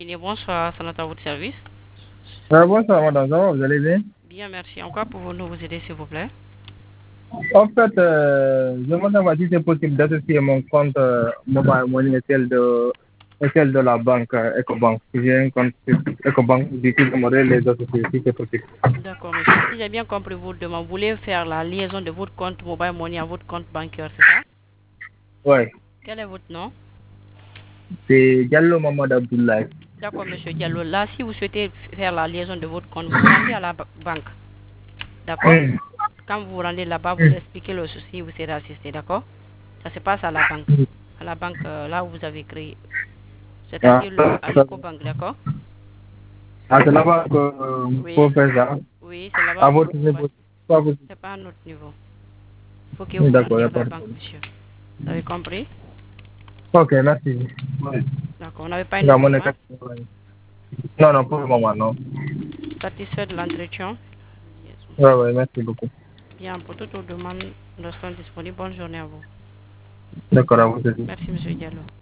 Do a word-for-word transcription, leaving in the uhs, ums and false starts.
Et bonsoir, c'est notre à votre service. Euh, bonsoir, madame, ça va, vous allez bien? Bien, merci. En quoi pouvons-nous vous aider, s'il vous plaît? En fait, euh, je me demande si c'est possible d'associer mon compte euh, Mobile Money et celle de, et celle de la banque euh, EcoBank. Si j'ai un compte sur EcoBank, du coup, j'aimerais les associer si c'est possible. D'accord, monsieur. Si j'ai bien compris votre demande, vous voulez faire la liaison de votre compte Mobile Money à votre compte bancaire, c'est ça? Ouais, Quel est votre nom? c'est Diallo Mamad Abdoulaye. D'accord, monsieur Diallo. Là, si vous souhaitez faire la liaison de votre compte, vous vous rendez à la ba- banque. D'accord? Hum, Quand vous vous rendez là-bas, vous hum, expliquez le souci, vous serez assisté. D'accord? Ça se passe à la banque. hum. À la banque, euh, là où vous avez créé. Ah, C'est-à-dire le, ça, à ça- l'Ecobank, d'accord? ah, c'est là-bas que euh, faut Oui, faire ça. oui, c'est là-bas À que votre vous faites. niveau, pas possible. C'est pas à notre niveau. Il faut que vous Oui, vous d'accord, il rendiez n'y à a la pas de banque, problème. monsieur. Vous avez compris? Ok, merci. Ouais. D'accord. On n'avait pas une Dans autre mon demande. état. Non, non, pour le moment, non. Satisfait de l'entretien? Ouais, ouais, merci beaucoup. Bien, pour toute autre demande, nous restons disponibles. Bonne journée à vous. D'accord, à vous aussi. Merci, monsieur Diallo.